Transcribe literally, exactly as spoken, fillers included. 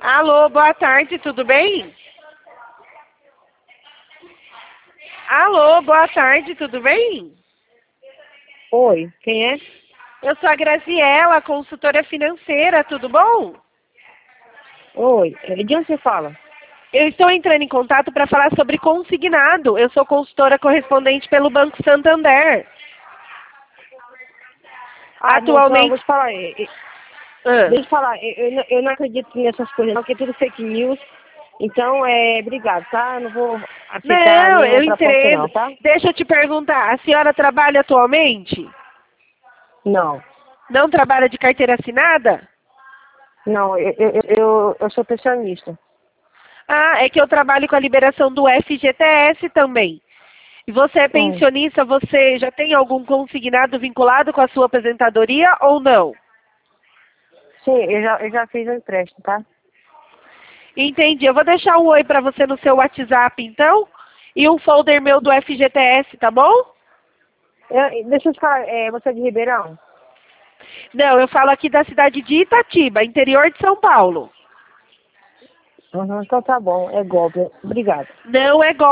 Alô, boa tarde, tudo bem? Alô, boa tarde, tudo bem? Oi, quem é? Eu sou a Graziela, consultora financeira, tudo bom? Oi, é, de onde você fala? Eu estou entrando em contato para falar sobre consignado. Eu sou consultora correspondente pelo Banco Santander. Ah, moça, eu vou Atualmente. te falar, é, é, Ah, deixa eu te falar, é, eu, não eu não acredito nessas coisas não, porque é tudo fake news, então, é, obrigado, tá? Eu não vou aceitar não, nenhuma eu proposta entendo. não, tá? Deixa eu te perguntar, a senhora trabalha atualmente? Não, Não trabalha de carteira assinada? não, eu, eu, eu, eu sou pensionista. Ah, é que eu trabalho com a liberação do F G T S também. E você é Hum, pensionista, você já tem algum consignado vinculado com a sua aposentadoria ou não? sim, eu já, eu já fiz o empréstimo, tá? Entendi. Eu vou deixar um oi para você no seu WhatsApp, então, e um folder meu do F G T S, tá bom? Eu- deixa eu te falar, é, você é de Ribeirão? Não, eu falo aqui da cidade de Itatiba, interior de São Paulo. Uhum, então tá bom, é golpe, obrigado. Não é